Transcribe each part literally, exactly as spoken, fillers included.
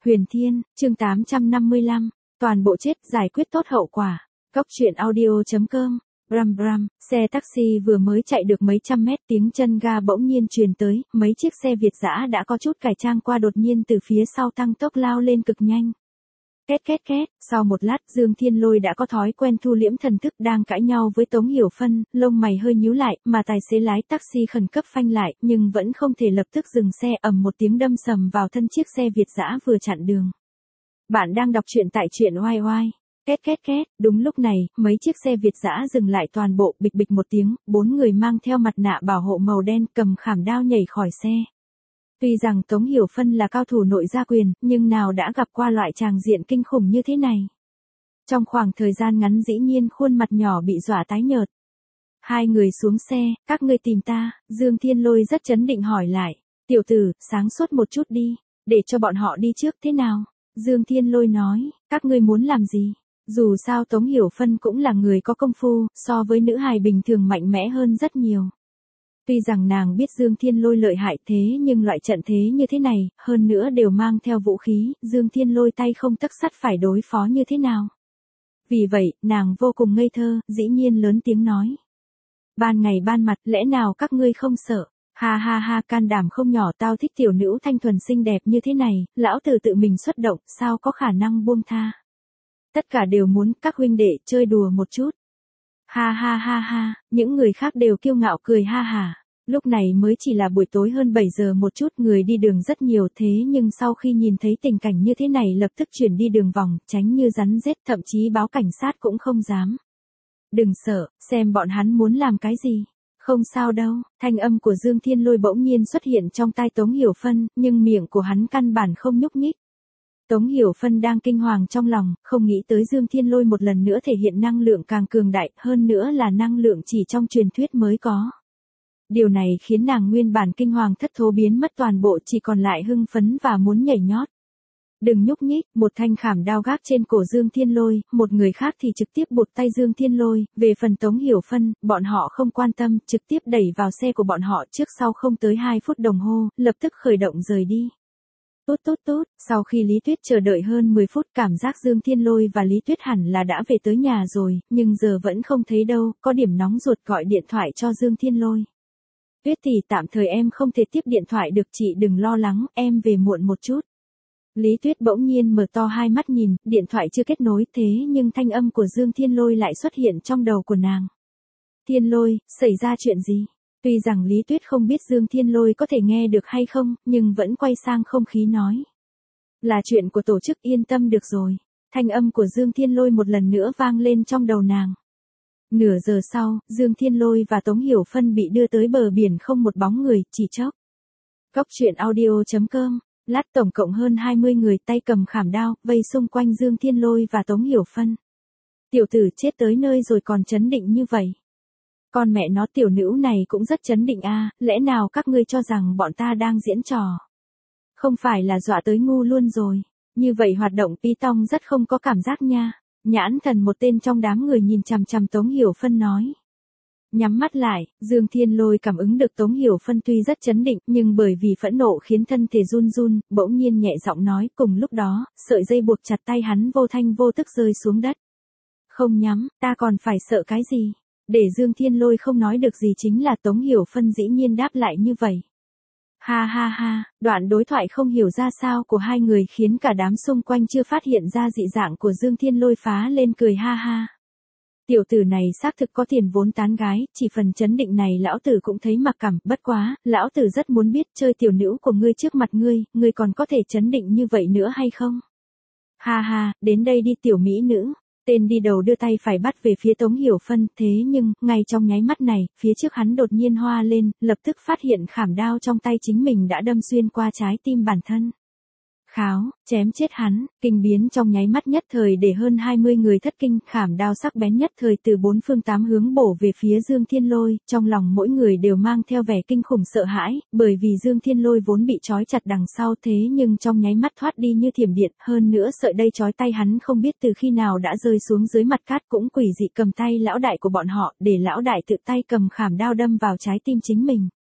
Huyền Thiên, chương tám trăm năm mươi lăm, toàn bộ chết giải quyết tốt hậu quả. Cốc truyện audio chấm com. Bram bram, xe taxi vừa mới chạy được mấy trăm mét, tiếng chân ga bỗng nhiên truyền tới, mấy chiếc xe Việt dã đã có chút cải trang qua đột nhiên từ phía sau tăng tốc lao lên cực nhanh. Két két két, sau một lát Dương Thiên Lôi đã có thói quen thu liễm thần thức, đang cãi nhau với Tống Hiểu Phân, lông mày hơi nhíu lại, mà tài xế lái taxi khẩn cấp phanh lại, nhưng vẫn không thể lập tức dừng xe, ầm một tiếng đâm sầm vào thân chiếc xe Việt dã vừa chặn đường. Bạn đang đọc truyện tại truyện oai oai. Két két két, đúng lúc này, mấy chiếc xe Việt dã dừng lại toàn bộ, bịch bịch một tiếng, bốn người mang theo mặt nạ bảo hộ màu đen cầm khảm đao nhảy khỏi xe. Tuy rằng Tống Hiểu Phân là cao thủ nội gia quyền, nhưng nào đã gặp qua loại tràng diện kinh khủng như thế này. Trong khoảng thời gian ngắn dĩ nhiên khuôn mặt nhỏ bị dọa tái nhợt. Hai người xuống xe, các ngươi tìm ta, Dương Thiên Lôi rất trấn định hỏi lại. Tiểu tử, sáng suốt một chút đi, để cho bọn họ đi trước thế nào? Dương Thiên Lôi nói, các ngươi muốn làm gì? Dù sao Tống Hiểu Phân cũng là người có công phu, so với nữ hài bình thường mạnh mẽ hơn rất nhiều. Tuy rằng nàng biết Dương Thiên Lôi lợi hại thế nhưng loại trận thế như thế này, hơn nữa đều mang theo vũ khí, Dương Thiên Lôi tay không tấc sắt phải đối phó như thế nào. Vì vậy, nàng vô cùng ngây thơ, dĩ nhiên lớn tiếng nói. Ban ngày ban mặt, lẽ nào các ngươi không sợ? Ha ha ha, can đảm không nhỏ, tao thích tiểu nữ thanh thuần xinh đẹp như thế này, lão tử tự mình xuất động, sao có khả năng buông tha. Tất cả đều muốn các huynh đệ chơi đùa một chút. Ha ha ha ha, những người khác đều kiêu ngạo cười ha hả. Lúc này mới chỉ là buổi tối hơn bảy giờ một chút, người đi đường rất nhiều thế nhưng sau khi nhìn thấy tình cảnh như thế này lập tức chuyển đi đường vòng, tránh như rắn rết, thậm chí báo cảnh sát cũng không dám. Đừng sợ, xem bọn hắn muốn làm cái gì. Không sao đâu, thanh âm của Dương Thiên Lôi bỗng nhiên xuất hiện trong tai Tống Hiểu Phân, nhưng miệng của hắn căn bản không nhúc nhích. Tống Hiểu Phân đang kinh hoàng trong lòng, không nghĩ tới Dương Thiên Lôi một lần nữa thể hiện năng lượng càng cường đại, hơn nữa là năng lượng chỉ trong truyền thuyết mới có. Điều này khiến nàng nguyên bản kinh hoàng thất thố biến mất toàn bộ, chỉ còn lại hưng phấn và muốn nhảy nhót. Đừng nhúc nhích, một thanh khảm đao gác trên cổ Dương Thiên Lôi, một người khác thì trực tiếp buộc tay Dương Thiên Lôi, về phần Tống Hiểu Phân, bọn họ không quan tâm, trực tiếp đẩy vào xe của bọn họ, trước sau không tới hai phút đồng hồ, lập tức khởi động rời đi. Tốt tốt tốt, sau khi Lý Tuyết chờ đợi hơn mười phút, cảm giác Dương Thiên Lôi và Lý Tuyết hẳn là đã về tới nhà rồi, nhưng giờ vẫn không thấy đâu, có điểm nóng ruột gọi điện thoại cho Dương Thiên Lôi. Tuyết tỷ, tạm thời em không thể tiếp điện thoại được, chị đừng lo lắng, em về muộn một chút. Lý Tuyết bỗng nhiên mở to hai mắt nhìn, điện thoại chưa kết nối thế nhưng thanh âm của Dương Thiên Lôi lại xuất hiện trong đầu của nàng. Thiên Lôi, xảy ra chuyện gì? Tuy rằng Lý Tuyết không biết Dương Thiên Lôi có thể nghe được hay không, nhưng vẫn quay sang không khí nói. Là chuyện của tổ chức, yên tâm được rồi. Thanh âm của Dương Thiên Lôi một lần nữa vang lên trong đầu nàng. Nửa giờ sau, Dương Thiên Lôi và Tống Hiểu Phân bị đưa tới bờ biển không một bóng người, chỉ chốc. Cốc truyện audio chấm com. Lát tổng cộng hơn hai mươi người tay cầm khảm đao, vây xung quanh Dương Thiên Lôi và Tống Hiểu Phân. Tiểu tử chết tới nơi rồi còn chấn định như vậy. Con mẹ nó, tiểu nữ này cũng rất chấn định a, à, lẽ nào các ngươi cho rằng bọn ta đang diễn trò? Không phải là dọa tới ngu luôn rồi. Như vậy hoạt động Python rất không có cảm giác nha. Nhãn thần một tên trong đám người nhìn chằm chằm Tống Hiểu Phân nói. Nhắm mắt lại, Dương Thiên Lôi cảm ứng được Tống Hiểu Phân tuy rất chấn định, nhưng bởi vì phẫn nộ khiến thân thể run run, bỗng nhiên nhẹ giọng nói, cùng lúc đó, sợi dây buộc chặt tay hắn vô thanh vô tức rơi xuống đất. Không nhắm, ta còn phải sợ cái gì? Để Dương Thiên Lôi không nói được gì chính là Tống Hiểu Phân dĩ nhiên đáp lại như vậy. Ha ha ha, đoạn đối thoại không hiểu ra sao của hai người khiến cả đám xung quanh chưa phát hiện ra dị dạng của Dương Thiên Lôi phá lên cười ha ha. Tiểu tử này xác thực có tiền vốn tán gái, chỉ phần chấn định này lão tử cũng thấy mặc cảm, bất quá, lão tử rất muốn biết chơi tiểu nữ của ngươi trước mặt ngươi, ngươi còn có thể chấn định như vậy nữa hay không? Ha ha, đến đây đi tiểu mỹ nữ. Tên đi đầu đưa tay phải bắt về phía Tống Hiểu Phân, thế nhưng, ngay trong nháy mắt này, phía trước hắn đột nhiên hoa lên, lập tức phát hiện khảm đao trong tay chính mình đã đâm xuyên qua trái tim bản thân. Kháo, chém chết hắn, kinh biến trong nháy mắt nhất thời để hơn hai mươi người thất kinh, khảm đao sắc bén nhất thời từ bốn phương tám hướng bổ về phía Dương Thiên Lôi, trong lòng mỗi người đều mang theo vẻ kinh khủng sợ hãi, bởi vì Dương Thiên Lôi vốn bị trói chặt đằng sau thế nhưng trong nháy mắt thoát đi như thiểm điện, hơn nữa sợi dây trói tay hắn không biết từ khi nào đã rơi xuống dưới mặt cát, cũng quỷ dị cầm tay lão đại của bọn họ, để lão đại tự tay cầm khảm đao đâm vào trái tim chính mình.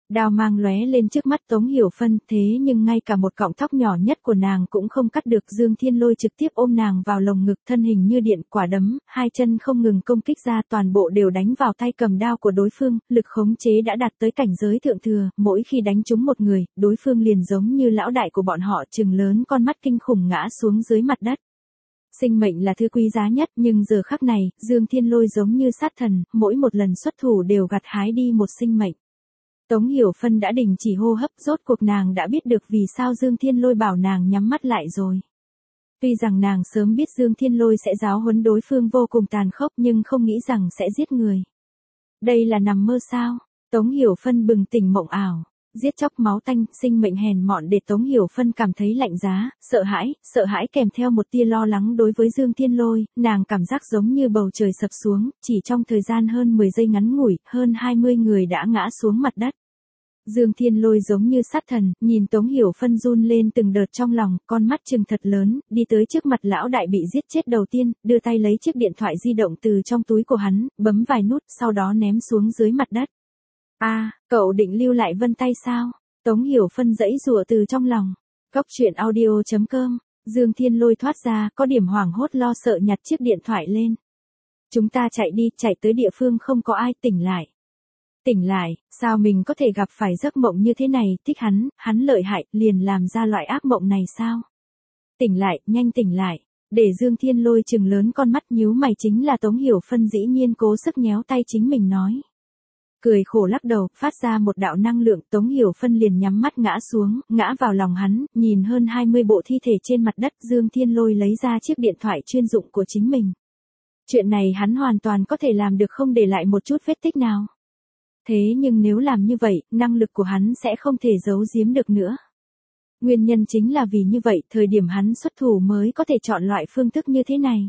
Đao mang lóe lên trước mắt Tống Hiểu Phân, thế nhưng ngay cả một cọng tóc nhỏ nhất của nàng cũng không cắt được. Dương Thiên Lôi trực tiếp ôm nàng vào lồng ngực, thân hình như điện, quả đấm, hai chân không ngừng công kích ra, toàn bộ đều đánh vào tay cầm đao của đối phương, lực khống chế đã đạt tới cảnh giới thượng thừa, mỗi khi đánh trúng một người, đối phương liền giống như lão đại của bọn họ, trừng lớn con mắt kinh khủng ngã xuống dưới mặt đất. Sinh mệnh là thứ quý giá nhất, nhưng giờ khắc này, Dương Thiên Lôi giống như sát thần, mỗi một lần xuất thủ đều gặt hái đi một sinh mệnh. Tống Hiểu Phân đã đình chỉ hô hấp, rốt cuộc nàng đã biết được vì sao Dương Thiên Lôi bảo nàng nhắm mắt lại rồi. Tuy rằng nàng sớm biết Dương Thiên Lôi sẽ giáo huấn đối phương vô cùng tàn khốc, nhưng không nghĩ rằng sẽ giết người. Đây là nằm mơ sao? Tống Hiểu Phân bừng tỉnh mộng ảo. Giết chóc máu tanh, sinh mệnh hèn mọn, để Tống Hiểu Phân cảm thấy lạnh giá, sợ hãi, sợ hãi kèm theo một tia lo lắng đối với Dương Thiên Lôi, nàng cảm giác giống như bầu trời sập xuống, chỉ trong thời gian hơn mười giây ngắn ngủi, hơn hai mươi người đã ngã xuống mặt đất. Dương Thiên Lôi giống như sát thần, nhìn Tống Hiểu Phân run lên từng đợt trong lòng, con mắt trừng thật lớn, đi tới trước mặt lão đại bị giết chết đầu tiên, đưa tay lấy chiếc điện thoại di động từ trong túi của hắn, bấm vài nút, sau đó ném xuống dưới mặt đất. A, à, cậu định lưu lại vân tay sao? Tống Hiểu Phân giãy giụa từ trong lòng. Góc truyện audio chấm com. Dương Thiên Lôi thoát ra, có điểm hoảng hốt lo sợ nhặt chiếc điện thoại lên. Chúng ta chạy đi, chạy tới địa phương không có ai, tỉnh lại. Tỉnh lại, sao mình có thể gặp phải giấc mộng như thế này, thích hắn, hắn lợi hại, liền làm ra loại ác mộng này sao? Tỉnh lại, nhanh tỉnh lại. Để Dương Thiên Lôi trừng lớn con mắt nhíu mày chính là Tống Hiểu Phân dĩ nhiên cố sức nhéo tay chính mình nói. Cười khổ lắc đầu, phát ra một đạo năng lượng, Tống Hiểu Phân liền nhắm mắt ngã xuống, ngã vào lòng hắn, nhìn hơn hai mươi bộ thi thể trên mặt đất, Dương Thiên Lôi lấy ra chiếc điện thoại chuyên dụng của chính mình. Chuyện này hắn hoàn toàn có thể làm được không để lại một chút vết tích nào. Thế nhưng nếu làm như vậy, năng lực của hắn sẽ không thể giấu giếm được nữa. Nguyên nhân chính là vì như vậy, thời điểm hắn xuất thủ mới có thể chọn loại phương thức như thế này.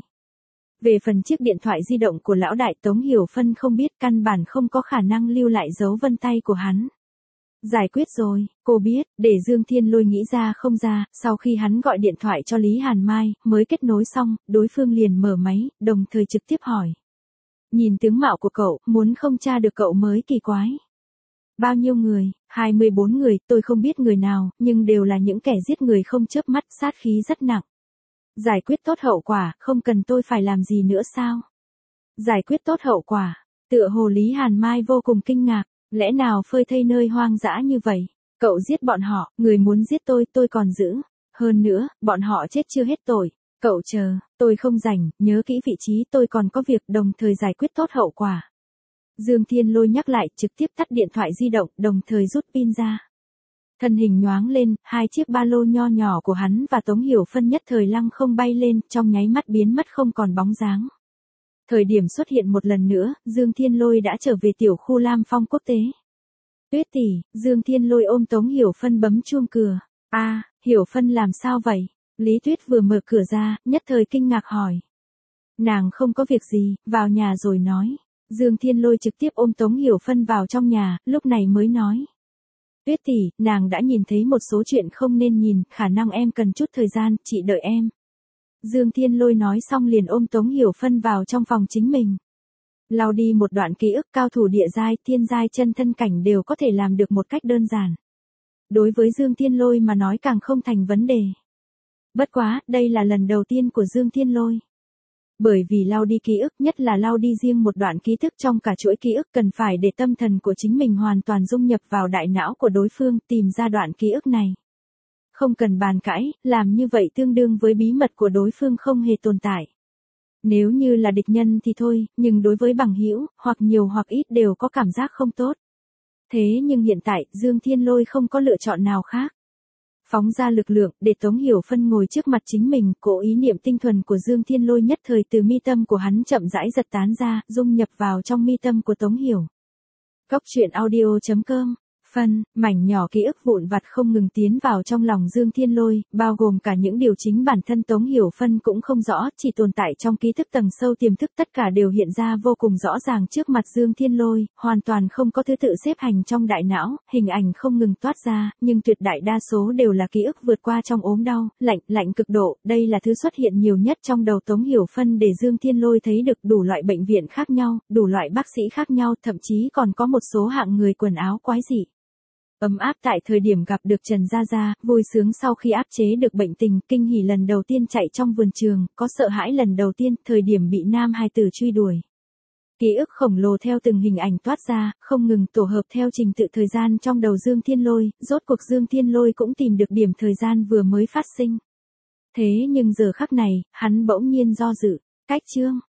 Về phần chiếc điện thoại di động của lão đại, Tống Hiểu Phân không biết, căn bản không có khả năng lưu lại dấu vân tay của hắn. Giải quyết rồi, cô biết, để Dương Thiên Lôi nghĩ ra không ra, sau khi hắn gọi điện thoại cho Lý Hàn Mai, mới kết nối xong, đối phương liền mở máy, đồng thời trực tiếp hỏi. Nhìn tướng mạo của cậu, muốn không tra được cậu mới kỳ quái. Bao nhiêu người? hai mươi bốn người, tôi không biết người nào, nhưng đều là những kẻ giết người không chớp mắt, sát khí rất nặng. Giải quyết tốt hậu quả, không cần tôi phải làm gì nữa sao? Giải quyết tốt hậu quả, tựa hồ Lý Hàn Mai vô cùng kinh ngạc, lẽ nào phơi thây nơi hoang dã như vậy? Cậu giết bọn họ, người muốn giết tôi, tôi còn giữ. Hơn nữa, bọn họ chết chưa hết tội. Cậu chờ, tôi không rảnh, nhớ kỹ vị trí, tôi còn có việc, đồng thời giải quyết tốt hậu quả. Dương Thiên Lôi nhắc lại, trực tiếp tắt điện thoại di động, đồng thời rút pin ra. Thân hình nhoáng lên, hai chiếc ba lô nho nhỏ của hắn và Tống Hiểu Phân nhất thời lăng không bay lên, trong nháy mắt biến mất không còn bóng dáng. Thời điểm xuất hiện một lần nữa, Dương Thiên Lôi đã trở về tiểu khu Lam Phong quốc tế. Tuyết tỷ, Dương Thiên Lôi ôm Tống Hiểu Phân bấm chuông cửa. A, à, Hiểu Phân làm sao vậy? Lý Tuyết vừa mở cửa ra, nhất thời kinh ngạc hỏi. Nàng không có việc gì, vào nhà rồi nói. Dương Thiên Lôi trực tiếp ôm Tống Hiểu Phân vào trong nhà, lúc này mới nói. Tuyết tỷ, nàng đã nhìn thấy một số chuyện không nên nhìn, khả năng em cần chút thời gian, chị đợi em. Dương Thiên Lôi nói xong liền ôm Tống Hiểu Phân vào trong phòng chính mình. Lau đi một đoạn ký ức, cao thủ địa giai, thiên giai, chân thân cảnh đều có thể làm được một cách đơn giản. Đối với Dương Thiên Lôi mà nói càng không thành vấn đề. Bất quá, đây là lần đầu tiên của Dương Thiên Lôi. Bởi vì lau đi ký ức, nhất là lau đi riêng một đoạn ký thức trong cả chuỗi ký ức, cần phải để tâm thần của chính mình hoàn toàn dung nhập vào đại não của đối phương, tìm ra đoạn ký ức này. Không cần bàn cãi, làm như vậy tương đương với bí mật của đối phương không hề tồn tại. Nếu như là địch nhân thì thôi, nhưng đối với bằng hữu, hoặc nhiều hoặc ít đều có cảm giác không tốt. Thế nhưng hiện tại, Dương Thiên Lôi không có lựa chọn nào khác. Phóng ra lực lượng, để Tống Hiểu Phân ngồi trước mặt chính mình, cố ý niệm tinh thuần của Dương Thiên Lôi nhất thời từ mi tâm của hắn chậm rãi giật tán ra, dung nhập vào trong mi tâm của Tống Hiểu. Góc truyện audio chấm com. Phân, mảnh nhỏ ký ức vụn vặt không ngừng tiến vào trong lòng Dương Thiên Lôi, bao gồm cả những điều chính bản thân Tống Hiểu Phân cũng không rõ, chỉ tồn tại trong ký thức tầng sâu tiềm thức, tất cả đều hiện ra vô cùng rõ ràng trước mặt Dương Thiên Lôi, hoàn toàn không có thứ tự xếp hành trong đại não, hình ảnh không ngừng toát ra, nhưng tuyệt đại đa số đều là ký ức vượt qua trong ốm đau, lạnh, lạnh cực độ, đây là thứ xuất hiện nhiều nhất trong đầu Tống Hiểu Phân để Dương Thiên Lôi thấy được đủ loại bệnh viện khác nhau, đủ loại bác sĩ khác nhau, thậm chí còn có một số hạng người quần áo quái dị. Ấm áp tại thời điểm gặp được Trần Gia Gia, vui sướng sau khi áp chế được bệnh tình, kinh hỉ lần đầu tiên chạy trong vườn trường, có sợ hãi lần đầu tiên, thời điểm bị nam hài tử truy đuổi. Ký ức khổng lồ theo từng hình ảnh toát ra, không ngừng tổ hợp theo trình tự thời gian trong đầu Dương Thiên Lôi, rốt cuộc Dương Thiên Lôi cũng tìm được điểm thời gian vừa mới phát sinh. Thế nhưng giờ khắc này, hắn bỗng nhiên do dự, cách chương.